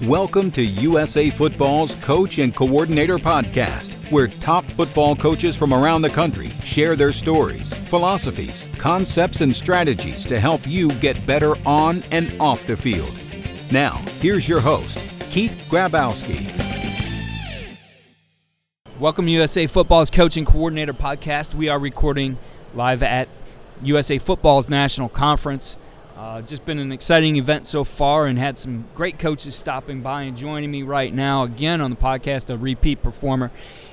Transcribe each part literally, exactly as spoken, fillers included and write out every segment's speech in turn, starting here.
Welcome to U S A Football's Coach and Coordinator Podcast, where top football coaches from around the country share their stories, philosophies, concepts, and strategies to help you get better on and off the field. Now, here's your host, Keith Grabowski. Welcome to U S A Football's Coach and Coordinator Podcast. We are recording live at U S A Football's National Conference. Uh, just been an exciting event so far and had some great coaches stopping by and joining me right now. Again on the podcast, a repeat performer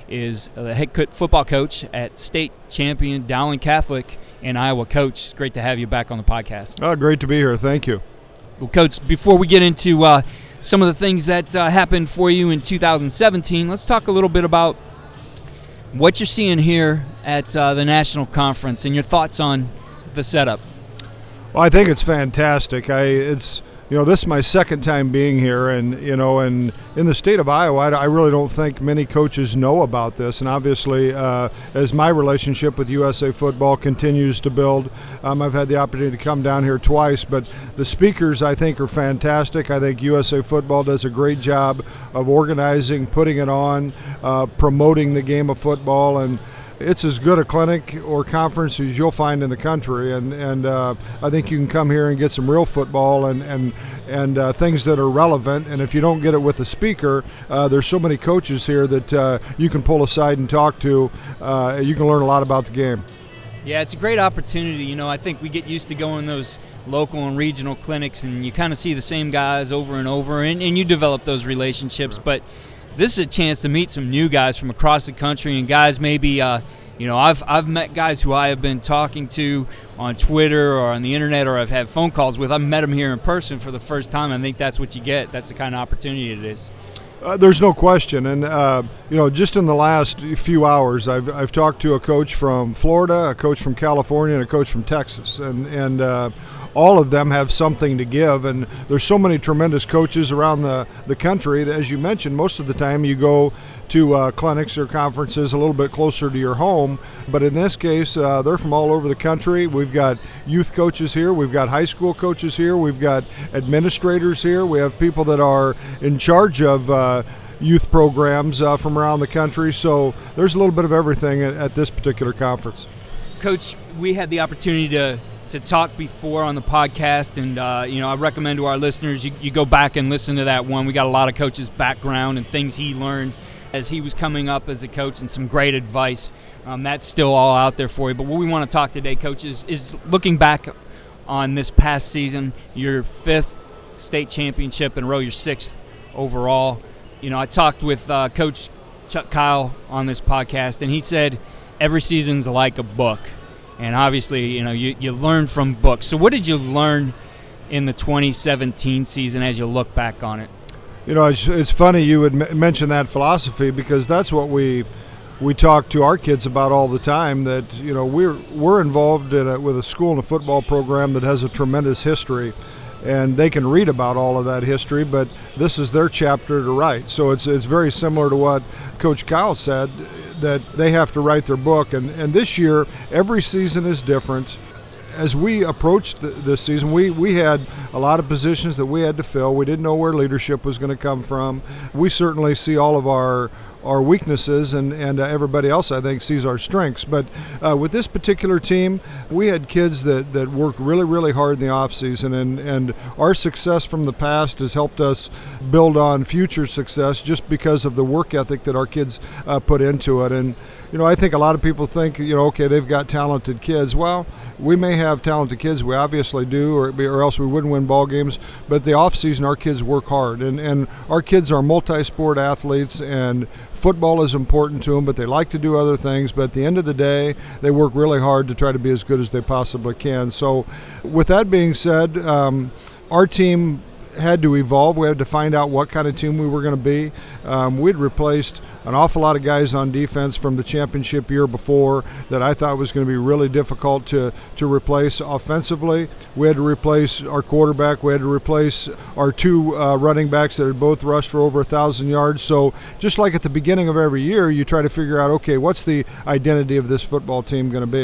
is the head co- football coach at state champion Dowling Catholic in Iowa. Coach, it's great to have you back on the podcast. Oh, great to be here. Thank you. Well, Coach, before we get into uh, some of the things that uh, happened for you in two thousand seventeen, let's talk a little bit about what you're seeing here at uh, the National Conference and your thoughts on the setup. Well, I think it's fantastic. I it's you know this is my second time being here, and you know, and in the state of Iowa, I, I really don't think many coaches know about this. And obviously, uh, as my relationship with U S A Football continues to build, um, I've had the opportunity to come down here twice. But the speakers, I think, are fantastic. I think U S A Football does a great job of organizing, putting it on, uh, promoting the game of football, and it's as good a clinic or conference as you'll find in the country, and and uh, I think you can come here and get some real football and and and uh, things that are relevant. And if you don't get it with the speaker, uh, there's so many coaches here that uh, you can pull aside and talk to. Uh, you can learn a lot about the game. Yeah, it's a great opportunity. You know, I think we get used to going those local and regional clinics, and you kind of see the same guys over and over, and, and you develop those relationships. But this is a chance to meet some new guys from across the country, and guys maybe, uh, you know, I've I've met guys who I have been talking to on Twitter or on the internet, or I've had phone calls with. I've met them here in person for the first time. I think that's what you get. That's the kind of opportunity it is. Uh, there's no question, and uh, you know, just in the last few hours, I've I've talked to a coach from Florida, a coach from California, and a coach from Texas, and and. Uh, all of them have something to give, and there's so many tremendous coaches around the, the country that, as you mentioned, most of the time you go to uh, clinics or conferences a little bit closer to your home, but in this case, uh, they're from all over the country. We've got youth coaches here, we've got high school coaches here, we've got administrators here, we have people that are in charge of uh, youth programs uh, from around the country, so there's a little bit of everything at, at this particular conference. Coach, we had the opportunity to to talk before on the podcast, and uh, you know, I recommend to our listeners you, you go back and listen to that one. We got a lot of coaches' background and things he learned as he was coming up as a coach, and some great advice. Um, that's still all out there for you. But what we want to talk today, coaches, is looking back on this past season, your fifth state championship in a row, your sixth overall. You know, I talked with uh, Coach Chuck Kyle on this podcast, and he said every season's like a book. And obviously, you know, you, you learn from books. So what did you learn in the twenty seventeen season as you look back on it? You know, it's, it's funny you would m- mention that philosophy, because that's what we we talk to our kids about all the time, that, you know, we're we're involved in a, with a school and a football program that has a tremendous history. And they can read about all of that history, but this is their chapter to write. So it's it's very similar to what Coach Kyle said, that they have to write their book. And, and this year, every season is different. As we approached the, this season, we, we had a lot of positions that we had to fill. We didn't know where leadership was going to come from. We certainly see all of our our weaknesses, and, and uh, everybody else, I think, sees our strengths. But uh, with this particular team, we had kids that, that worked really, really hard in the offseason, and, and our success from the past has helped us build on future success just because of the work ethic that our kids uh, put into it. And, you know, I think a lot of people think, you know, okay, they've got talented kids. Well, we may have talented kids, we obviously do, or, or else we wouldn't win ball games. But the offseason, our kids work hard, and, and our kids are multi-sport athletes, and football is important to them, but they like to do other things. But at the end of the day, they work really hard to try to be as good as they possibly can. So with that being said, um, our team had to evolve. We had to find out what kind of team we were going to be. Um, we'd replaced an awful lot of guys on defense from the championship year before that I thought was going to be really difficult to, to replace offensively. We had to replace our quarterback. We had to replace our two uh, running backs that had both rushed for over a thousand yards. So just like at the beginning of every year, you try to figure out, okay, what's the identity of this football team going to be?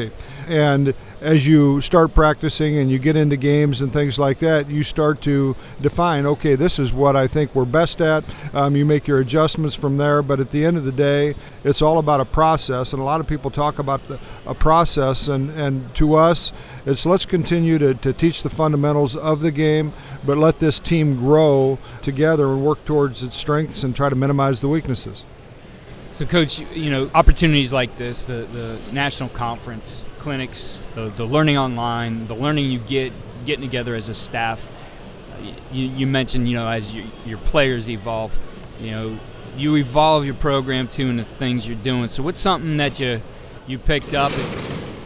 And as you start practicing and you get into games and things like that, you start to define, okay, this is what I think we're best at. Um, you make your adjustments from there, but at the end of the day, it's all about a process, and a lot of people talk about the, a process, and, and to us, it's let's continue to, to teach the fundamentals of the game, but let this team grow together and work towards its strengths and try to minimize the weaknesses. So, Coach, you know, opportunities like this, the, the national conference, clinics, the, the learning online, the learning you get getting together as a staff. Uh, you, you mentioned, you know, as you, your players evolve, you know, you evolve your program too and the things you're doing. So what's something that you you picked up? And,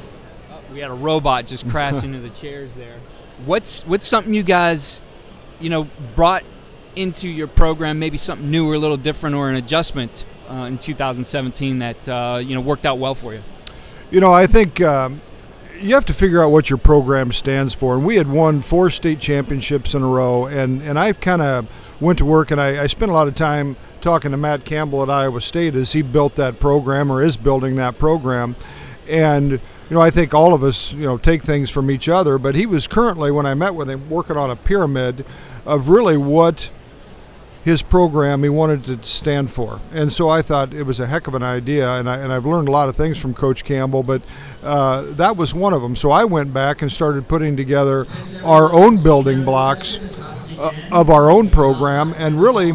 oh, we had a robot just crash into the chairs there. What's what's something you guys, you know, brought into your program, maybe something new or a little different or an adjustment uh, in two thousand seventeen that, uh, you know, worked out well for you? You know, I think um, you have to figure out what your program stands for. And we had won four state championships in a row, and, and I've kind of went to work, and I, I spent a lot of time talking to Matt Campbell at Iowa State as he built that program or is building that program. And, you know, I think all of us, you know, take things from each other, but he was currently, when I met with him, working on a pyramid of really what his program he wanted to stand for. And so I thought it was a heck of an idea, and, I, and I've learned a lot of things from Coach Campbell, but uh, that was one of them. So I went back and started putting together our own building blocks uh, of our own program, and really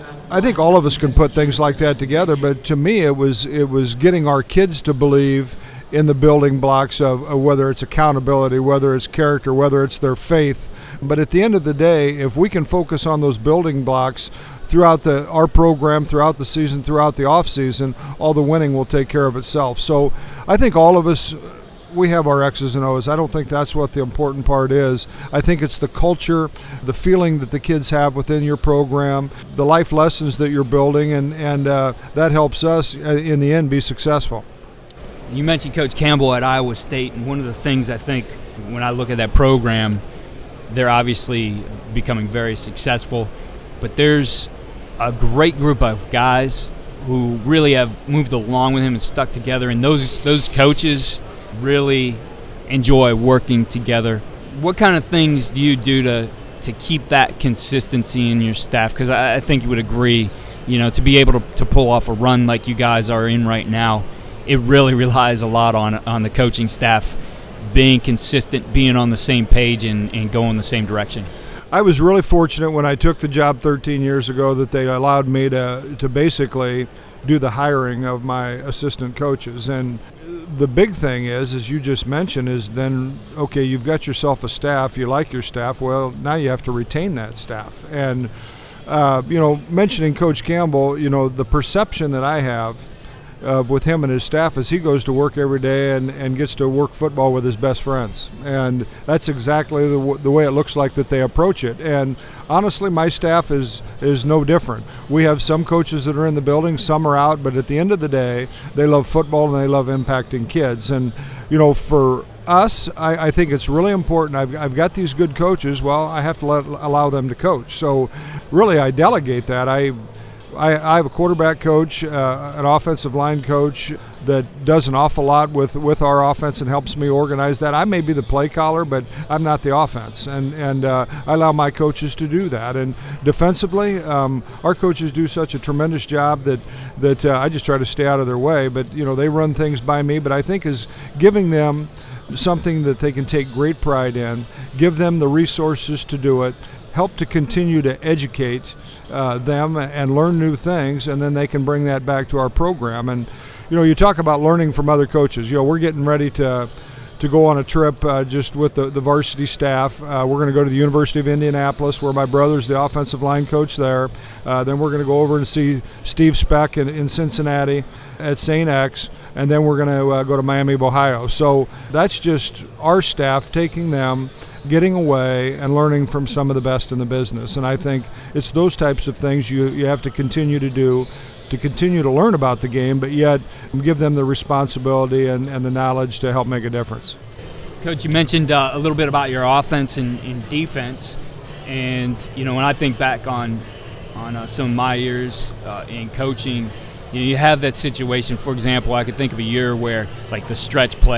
I think all of us can put things like that together, but to me it was it was getting our kids to believe in the building blocks of, of whether it's accountability, whether it's character, whether it's their faith. But at the end of the day, if we can focus on those building blocks throughout the our program, throughout the season, throughout the off season, all the winning will take care of itself. So I think all of us, we have our X's and O's. I don't think that's what the important part is. I think it's the culture, the feeling that the kids have within your program, the life lessons that you're building, and, and uh, that helps us, in the end, be successful. You mentioned Coach Campbell at Iowa State, and one of the things I think when I look at that program, they're obviously becoming very successful, but there's a great group of guys who really have moved along with him and stuck together, and those those coaches really enjoy working together. What kind of things do you do to to keep that consistency in your staff? Because I, I think you would agree, you know, to be able to, to pull off a run like you guys are in right now, it really relies a lot on on the coaching staff being consistent, being on the same page, and, and going the same direction. I was really fortunate when I took the job thirteen years ago that they allowed me to to basically do the hiring of my assistant coaches. And the big thing is, as you just mentioned, is then, okay, you've got yourself a staff, you like your staff, well, now you have to retain that staff. And, uh, you know, mentioning Coach Campbell, you know, the perception that I have Uh, with him and his staff as he goes to work every day and, and gets to work football with his best friends. And that's exactly the, w- the way it looks like that they approach it. And honestly, my staff is, is no different. We have some coaches that are in the building, some are out, but at the end of the day, they love football and they love impacting kids. And, you know, for us, I, I think it's really important. I've, I've got these good coaches. Well, I have to let, allow them to coach. So really, I delegate that. I I, I have a quarterback coach, uh, an offensive line coach that does an awful lot with, with our offense and helps me organize that. I may be the play caller, but I'm not the offense, and and uh, I allow my coaches to do that. And defensively, um, our coaches do such a tremendous job that that uh, I just try to stay out of their way. But you know, they run things by me. But I think is giving them something that they can take great pride in, give them the resources to do it, help to continue to educate Uh, them and learn new things, and then they can bring that back to our program. And you know, you talk about learning from other coaches. You know, we're getting ready to to go on a trip uh, just with the, the varsity staff. Uh, we're going to go to the University of Indianapolis, where my brother's the offensive line coach there. Uh, then we're going to go over and see Steve Speck in, in Cincinnati at Saint X, and then we're going to uh, go to Miami of Ohio. So that's just our staff taking them, getting away and learning from some of the best in the business. And I think it's those types of things you, you have to continue to do, to continue to learn about the game, but yet give them the responsibility and, and the knowledge to help make a difference. Coach, you mentioned uh, a little bit about your offense and, and defense. And, you know, when I think back on, on uh, some of my years uh, in coaching, you know, you have that situation. For example, I could think of a year where, like, the stretch play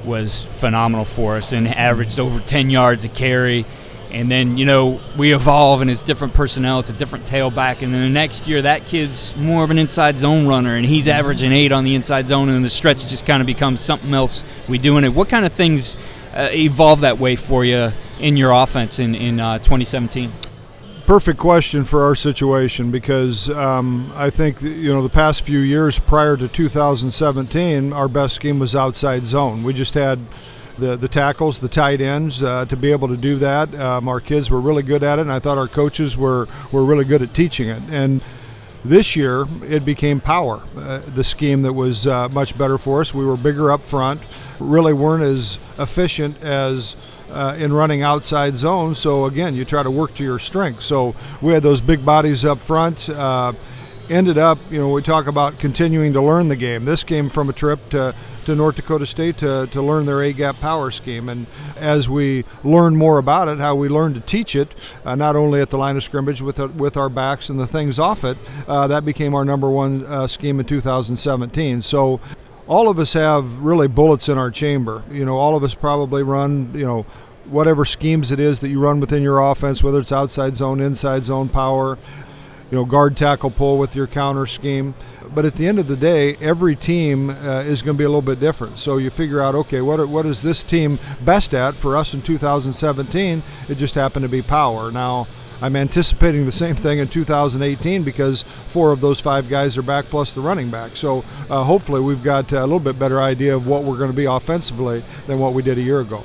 was phenomenal for us and averaged over ten yards a carry. And then, you know, we evolve and it's different personnel. It's a different tailback. And then the next year, that kid's more of an inside zone runner, and he's averaging eight on the inside zone, and the stretch just kind of becomes something else we do in it. What kind of things uh, evolve that way for you in your offense in, in uh, twenty seventeen? Perfect question for our situation, because um, I think, you know, the past few years prior to two thousand seventeen, our best scheme was outside zone. We just had the the tackles, the tight ends, uh, to be able to do that. Um, our kids were really good at it, and I thought our coaches were, were really good at teaching it. And this year, it became power, uh, the scheme that was uh, much better for us. We were bigger up front, really weren't as efficient as uh, in running outside zone. So, again, you try to work to your strength. So we had those big bodies up front. Uh, ended up, you know, we talk about continuing to learn the game. This came from a trip to to North Dakota State to, to learn their A-gap power scheme. And as we learn more about it, how we learn to teach it, uh, not only at the line of scrimmage with uh, with our backs and the things off it, uh, that became our number one uh, scheme in two thousand seventeen. So all of us have really bullets in our chamber. You know, all of us probably run, you know, whatever schemes it is that you run within your offense, whether it's outside zone, inside zone, power, you know, guard, tackle, pull with your counter scheme. But at the end of the day, every team uh, is going to be a little bit different. So you figure out, okay, what are, what is this team best at? For us in two thousand seventeen, it just happened to be power. Now, I'm anticipating the same thing in two thousand eighteen because four of those five guys are back plus the running back. So uh, hopefully we've got a little bit better idea of what we're going to be offensively than what we did a year ago.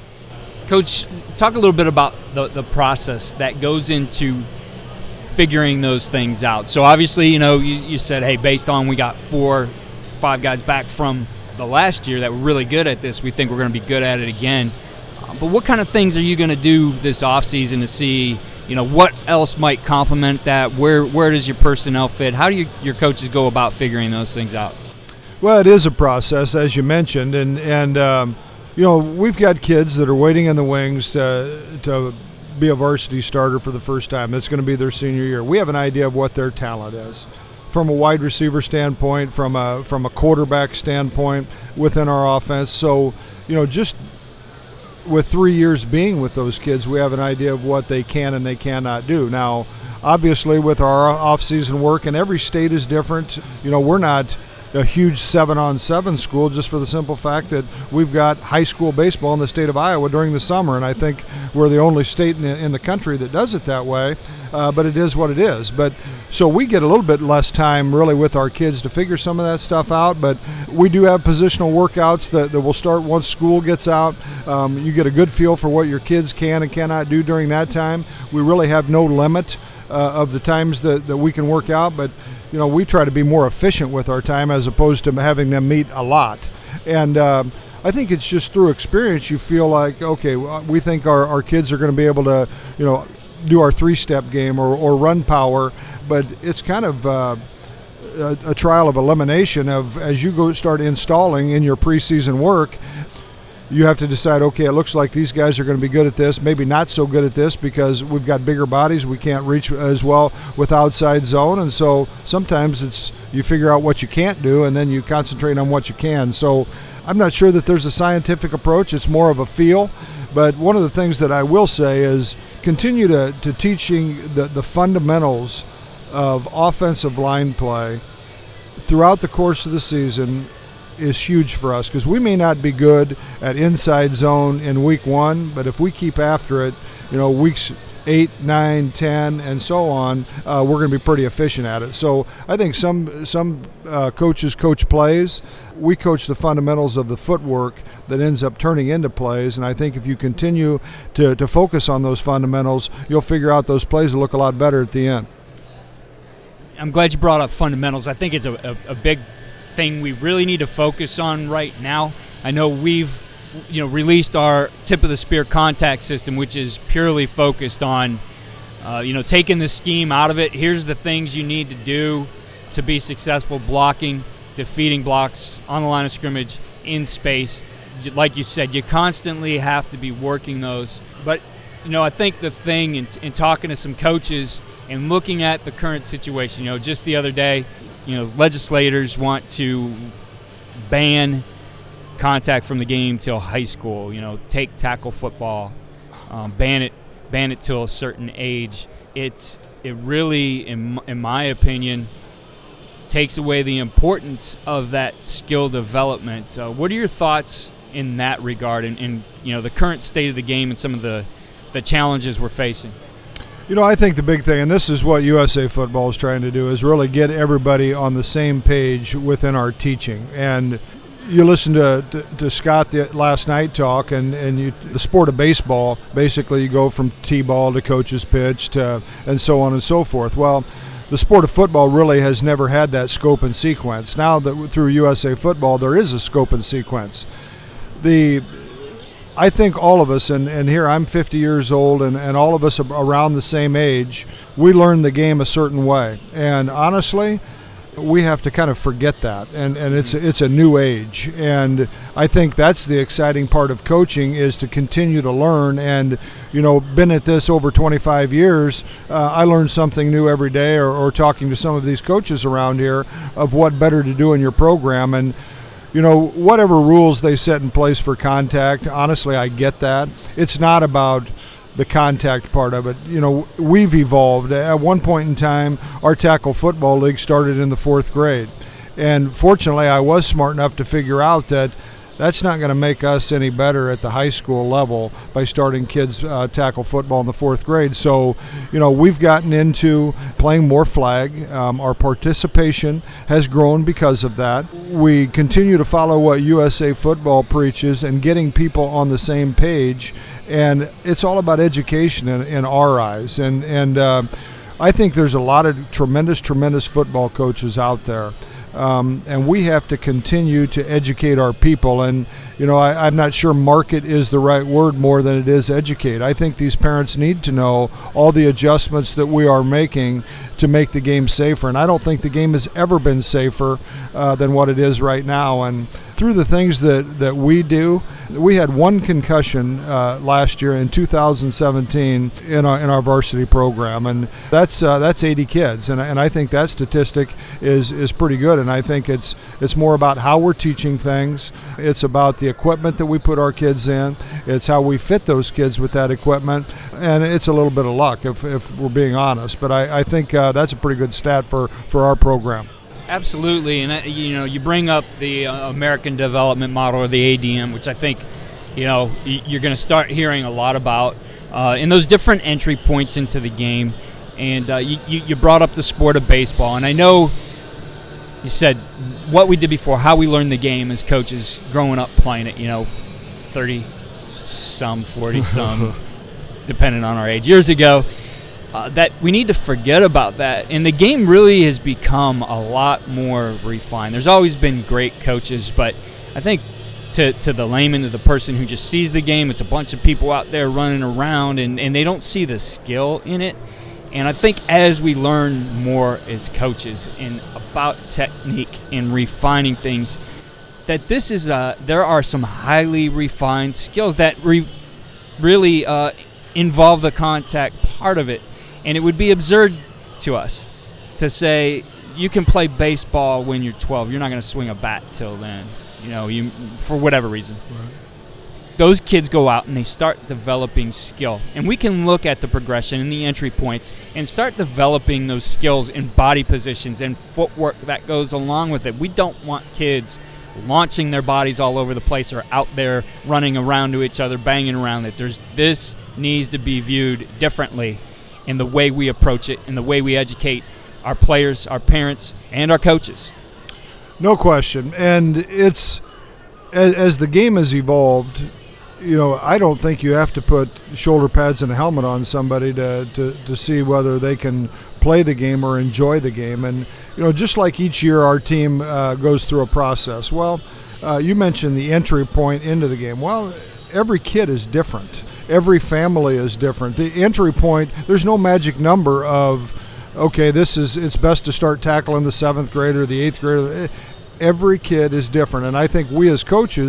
Coach, talk a little bit about the, the process that goes into figuring those things out. So obviously, you know, you, you said, hey, based on we got four, five guys back from the last year that were really good at this, we think we're going to be good at it again. Uh, but what kind of things are you going to do this offseason to see, you know, what else might complement that? Where where does your personnel fit? How do you, your coaches go about figuring those things out? Well, it is a process, as you mentioned, and and um, you know, we've got kids that are waiting in the wings to to be a varsity starter for the first time. It's going to be their senior year. We have an idea of what their talent is, from a wide receiver standpoint, from a from a quarterback standpoint within our offense. So, you know, just with three years being with those kids, we have an idea of what they can and they cannot do. Now, obviously, with our off-season work, and every state is different. You know, we're not a huge seven-on-seven school just for the simple fact that we've got high school baseball in the state of Iowa during the summer, and I think we're the only state in the, in the country that does it that way, uh, but it is what it is. But so we get a little bit less time really with our kids to figure some of that stuff out, but we do have positional workouts that, that will start once school gets out. Um, you get a good feel for what your kids can and cannot do during that time. We really have no limit uh, of the times that, that we can work out, but you know, we try to be more efficient with our time as opposed to having them meet a lot. And um, I think it's just through experience you feel like, okay, we think our, our kids are going to be able to, you know, do our three-step game or, or run power, but it's kind of uh, a, a trial of elimination of as you go start installing in your preseason work. You have to decide, okay, it looks like these guys are going to be good at this, maybe not so good at this because we've got bigger bodies, we can't reach as well with outside zone, and so sometimes it's you figure out what you can't do and then you concentrate on what you can. So I'm not sure that there's a scientific approach, it's more of a feel, but one of the things that I will say is continue to, to teaching the, the fundamentals of offensive line play throughout the course of the season is huge for us because we may not be good at inside zone in week one, but if we keep after it, you know, weeks eight, nine, ten, and so on, uh, we're going to be pretty efficient at it. So I think some some uh, coaches coach plays. We coach the fundamentals of the footwork that ends up turning into plays, and I think if you continue to, to focus on those fundamentals, you'll figure out those plays will look a lot better at the end. I'm glad you brought up fundamentals. I think it's a, a, a big thing we really need to focus on right now. I know we've you know released our tip of the spear contact system, which is purely focused on uh, you know taking the scheme out of it. Here's the things you need to do to be successful blocking, defeating blocks on the line of scrimmage, in space. Like you said, you constantly have to be working those. But you know I think the thing in, in talking to some coaches and looking at the current situation, you know just the other day, you know, legislators want to ban contact from the game till high school. You know, take tackle football, um, ban it, ban it till a certain age. It's it really, in in my opinion, takes away the importance of that skill development. Uh, what are your thoughts in that regard, and, and you know the current state of the game and some of the the challenges we're facing? You know, I think the big thing, and this is what U S A Football is trying to do, is really get everybody on the same page within our teaching. And you listen to, to, to Scott the, last night talk, and, and you, the sport of baseball, basically you go from T-ball to coach's pitch to, and so on and so forth. Well, the sport of football really has never had that scope and sequence. Now that through U S A Football, there is a scope and sequence. The I think all of us, and, and here I'm fifty years old, and, and all of us around the same age, we learn the game a certain way. And honestly, we have to kind of forget that. And, and it's it's a new age. And I think that's the exciting part of coaching, is to continue to learn. And, you know, been at this over twenty-five years, uh, I learn something new every day, or, or talking to some of these coaches around here of what better to do in your program. And you know, whatever rules they set in place for contact, honestly, I get that. It's not about the contact part of it. You know, we've evolved. At one point in time, our tackle football league started in the fourth grade. And fortunately, I was smart enough to figure out that that's not going to make us any better at the high school level by starting kids uh, tackle football in the fourth grade. So, you know, we've gotten into playing more flag. Um, our participation has grown because of that. We continue to follow what U S A Football preaches and getting people on the same page. And it's all about education in, in our eyes. And, and uh, I think there's a lot of tremendous, tremendous football coaches out there. Um, and we have to continue to educate our people. And, you know, I, I'm not sure market is the right word more than it is educate. I think these parents need to know all the adjustments that we are making to make the game safer. And I don't think the game has ever been safer uh, than what it is right now. And through the things that, that we do, we had one concussion uh, last year in two thousand seventeen in our in our varsity program, and that's uh, that's eighty kids, and and I think that statistic is is pretty good. And I think it's it's more about how we're teaching things. It's about the equipment that we put our kids in. It's how we fit those kids with that equipment, and it's a little bit of luck if if we're being honest. But I, I think uh, that's a pretty good stat for, for our program. Absolutely, and you know, you bring up the uh, American Development Model, or the A D M, which I think, you know, you're going to start hearing a lot about uh, in those different entry points into the game. And uh, you, you brought up the sport of baseball, and I know you said what we did before, how we learned the game as coaches growing up playing it. You know, thirty some, forty some, depending on our age, years ago. Uh, that we need to forget about that, and the game really has become a lot more refined. There's always been great coaches, but I think to to the layman, to the person who just sees the game, it's a bunch of people out there running around, and, and they don't see the skill in it. And I think as we learn more as coaches and about technique and refining things, that this is uh, there are some highly refined skills that re- really uh, involve the contact part of it. And it would be absurd to us to say you can play baseball when you're twelve. You're not going to swing a bat till then, you know, you for whatever reason. Right. Those kids go out and they start developing skill. And we can look at the progression and the entry points and start developing those skills in body positions and footwork that goes along with it. We don't want kids launching their bodies all over the place or out there running around to each other, banging around it. There's this needs to be viewed differently in the way we approach it, in the way we educate our players, our parents, and our coaches. No question. And it's, as, as the game has evolved, you know, I don't think you have to put shoulder pads and a helmet on somebody to, to, to see whether they can play the game or enjoy the game. And, you know, just like each year our team uh, goes through a process. Well, uh, you mentioned the entry point into the game. Well, every kid is different. Every family is different. The entry point, there's no magic number of, okay, this is, it's best to start tackling the seventh grade or the eighth grade. Every kid is different. And I think we as coaches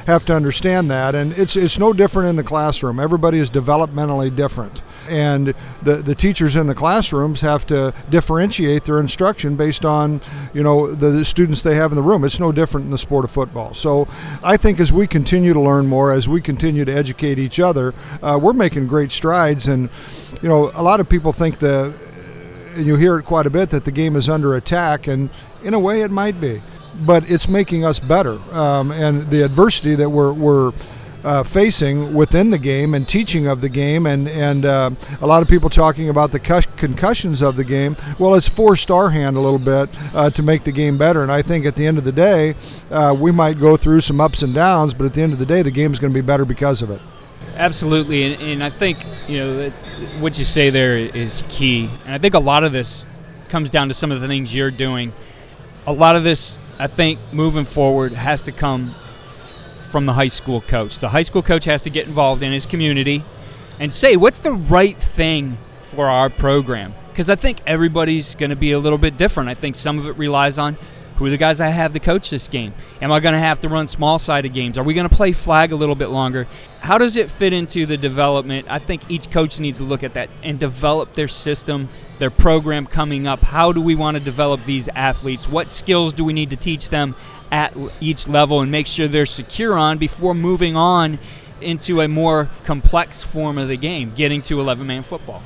have to understand that. And it's it's no different in the classroom. Everybody is developmentally different. And the, the teachers in the classrooms have to differentiate their instruction based on, you know, the, the students they have in the room. It's no different in the sport of football. So I think as we continue to learn more, as we continue to educate each other, uh, we're making great strides. And, you know, a lot of people think the, and you hear it quite a bit, that the game is under attack, and in a way it might be. But it's making us better. Um, and the adversity that we're, we're Uh, facing within the game and teaching of the game, and and uh, a lot of people talking about the cu- concussions of the game. Well, it's forced our hand a little bit uh, to make the game better, and I think at the end of the day, uh, we might go through some ups and downs, but at the end of the day, the game is going to be better because of it. Absolutely, and, and I think, you know, that what you say there is key, and I think a lot of this comes down to some of the things you're doing. A lot of this, I think, moving forward has to come from the high school coach. The high school coach has to get involved in his community and say, what's the right thing for our program? Because I think everybody's going to be a little bit different. I think some of it relies on who are the guys I have to coach this game. Am I going to have to run small-sided games? Are we going to play flag a little bit longer? How does it fit into the development? I think each coach needs to look at that and develop their system, their program coming up. How do we want to develop these athletes? What skills do we need to teach them at each level and make sure they're secure on before moving on into a more complex form of the game, getting to eleven-man football?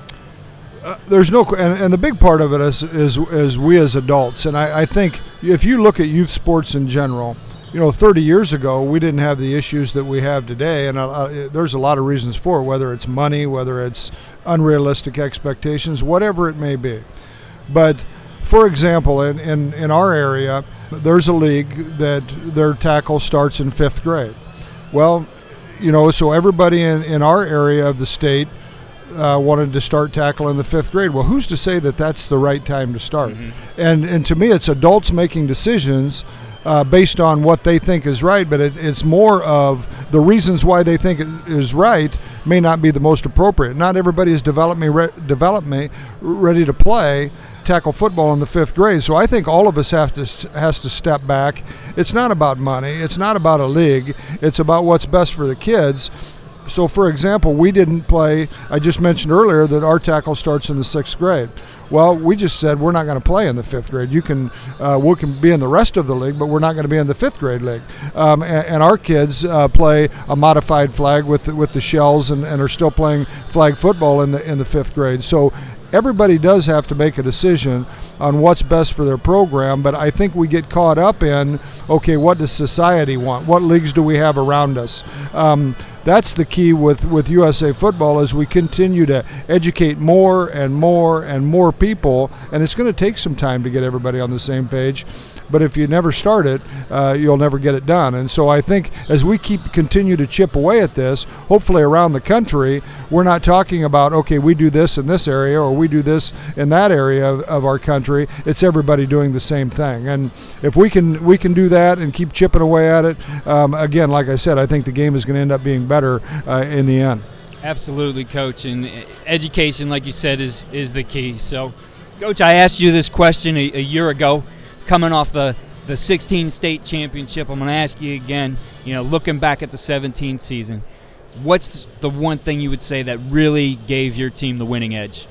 Uh, there's no, and, and the big part of it is is, is we as adults. And I, I think if you look at youth sports in general, you know, thirty years ago, we didn't have the issues that we have today. And uh, there's a lot of reasons for it, whether it's money, whether it's unrealistic expectations, whatever it may be. But, for example, in, in, in our area, there's a league that their tackle starts in fifth grade. Well, you know, so everybody in, in our area of the state uh, wanted to start tackle in the fifth grade. Well, who's to say that that's the right time to start? Mm-hmm. And and to me, it's adults making decisions uh, based on what they think is right, but it, it's more of the reasons why they think it is right may not be the most appropriate. Not everybody is development re- development ready to play tackle football in the fifth grade. So I think all of us have to has to step back. It's not about money. It's not about a league. It's about what's best for the kids. So, for example, we didn't play. I just mentioned earlier that our tackle starts in the sixth grade. Well, we just said we're not going to play in the fifth grade. You can, uh, we can be in the rest of the league, but we're not going to be in the fifth grade league. Um, and, and our kids uh, play a modified flag with the, with the shells, and, and are still playing flag football in the in the fifth grade. So everybody does have to make a decision on what's best for their program, but I think we get caught up in, okay, what does society want? What leagues do we have around us? Um, that's the key with, with U S A Football, as we continue to educate more and more and more people, and it's going to take some time to get everybody on the same page. But if you never start it, uh, you'll never get it done. And so I think as we keep continue to chip away at this, hopefully around the country, we're not talking about, okay, we do this in this area or we do this in that area of, of our country. It's everybody doing the same thing. And if we can we can do that and keep chipping away at it, um, again, like I said, I think the game is going to end up being better uh, in the end. Absolutely, Coach. And education, like you said, is, is the key. So, Coach, I asked you this question a, a year ago. Coming off the, the sixteen state championship, I'm going to ask you again, you know, looking back at the seventeenth season, what's the one thing you would say that really gave your team the winning edge?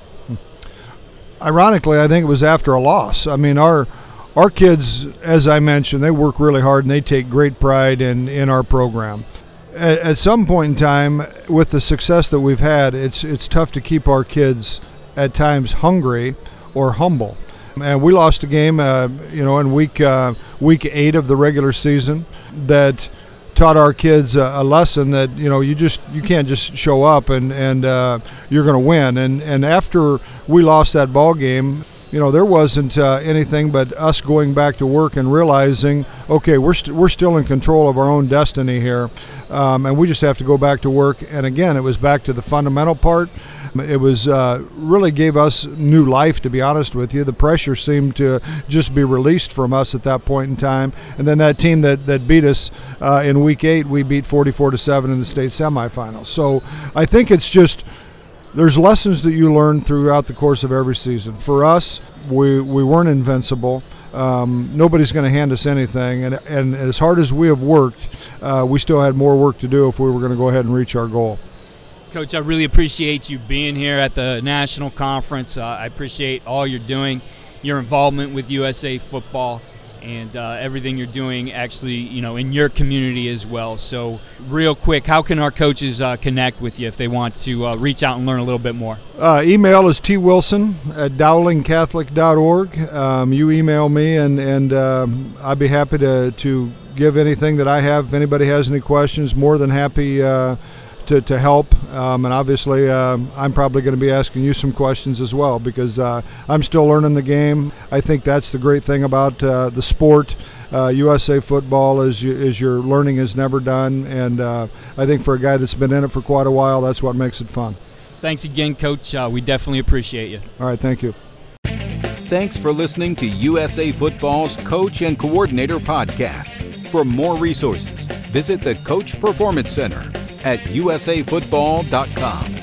Ironically, I think it was after a loss. I mean, our our kids, as I mentioned, they work really hard and they take great pride in, in our program. At, at some point in time, with the success that we've had, it's it's tough to keep our kids at times hungry or humble. And we lost a game, uh, you know, in week uh, week eight of the regular season that taught our kids a, a lesson that, you know, you just you can't just show up and and uh, you're going to win. And and after we lost that ball game, you know, there wasn't uh, anything but us going back to work and realizing, okay, we're st- we're still in control of our own destiny here, um, and we just have to go back to work. And again, it was back to the fundamental part. It was uh, really gave us new life, to be honest with you. The pressure seemed to just be released from us at that point in time. And then that team that, that beat us uh, in week eight, we beat forty-four to seven in the state semifinals. So I think it's just there's lessons that you learn throughout the course of every season. For us, we, we weren't invincible. Um, nobody's going to hand us anything, and, and as hard as we have worked, uh, we still had more work to do if we were going to go ahead and reach our goal. Coach, I really appreciate you being here at the national conference. Uh, I appreciate all you're doing, your involvement with U S A Football, and uh, everything you're doing actually, you know, in your community as well. So real quick, how can our coaches uh, connect with you if they want to uh, reach out and learn a little bit more? Uh, email is t wilson at dowling catholic dot org. Um, you email me, and, and um, I'd be happy to, to give anything that I have. If anybody has any questions, more than happy uh, to, to help. Um, and obviously, uh, I'm probably going to be asking you some questions as well, because uh, I'm still learning the game. I think that's the great thing about uh, the sport. Uh, U S A Football is, you, is your learning is never done, and uh, I think for a guy that's been in it for quite a while, that's what makes it fun. Thanks again, Coach. Uh, we definitely appreciate you. All right, thank you. Thanks for listening to U S A Football's Coach and Coordinator Podcast. For more resources, visit the Coach Performance Center at u s a football dot com.